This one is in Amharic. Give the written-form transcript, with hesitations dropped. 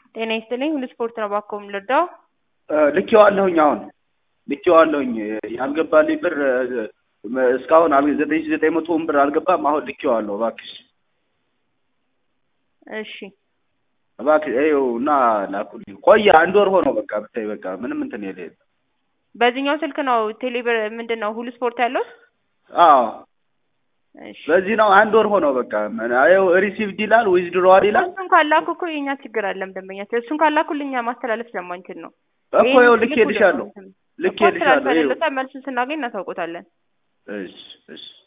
ጤና ይስጥልኝ ሁሉ ስፖርት ነው ባኮም ልርዳው ልኬዋለሁኝ አሁን ልኬዋለሁኝ ያልገባልኝ ብር እስካሁን 9900 ብር አልገባም አሁን ልኬዋለሁ እባክሽ እሺ እባክሽ እና ላኩልኝ ቆይ አንድ ወር ሆኖ በቃ ብታይ በቃ ምንም እንትን የለም በዚህኛው ስልክ ነው ቴሌብር ምንድነው ሁሉ ስፖርት ያለው አዎ እሺ በዚህ ነው አንድ ወር ሆኖ በቃ ሪሲቭድ ይላል ዊዝድሮዋል ይላል እሱን ካላኩ እኮ የኛ ችግር አይደለም ደንበኛቸው እሱን ካላኩልኛ ማስተላለፍ ስለማንችል ነው እኮ ልኬልሻለሁ መልሱን ስናገኝ እናሳውቆታለን እሺ